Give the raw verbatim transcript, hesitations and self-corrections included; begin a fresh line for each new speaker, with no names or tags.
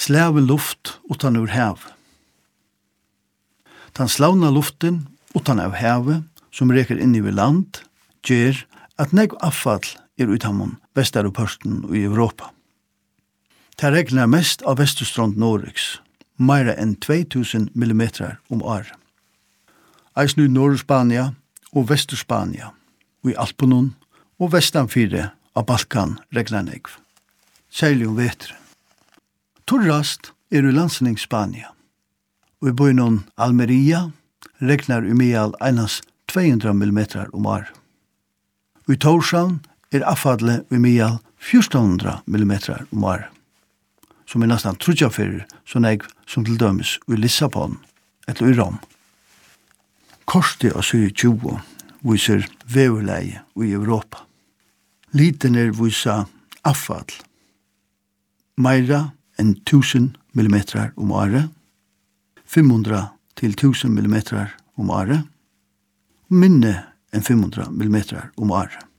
Slave luft utan ur hav. Den slavna luften utan av havet, som reker inn i land, gjør at negv avfall er utamon Vestaropørsten og i Europa. Det regner mest av Vesterstrand Norges, meira enn två tusen millimeter om år. Eisen i Nord-Spania og Vesturspania, og i Alpenon og Vestanfire av Balkan regner negv. Særlig om vetren. Torrast er i landsning Spania, og i bøynon Almeria regner i meal einans tvåhundra millimeter om år. Og i Torshavn er avfallet i meal fjortonhundra millimeter om år, som er nesten trudjafyrir så negv som til dømes i Lissabon eller i Rom. Korset av syri tjugo viser veverleie i Europa. Liten er visa avfall. Meira enn tusen millimeter om året, femhundra til tusen millimeter om året, minne enn femhundra millimeter om året.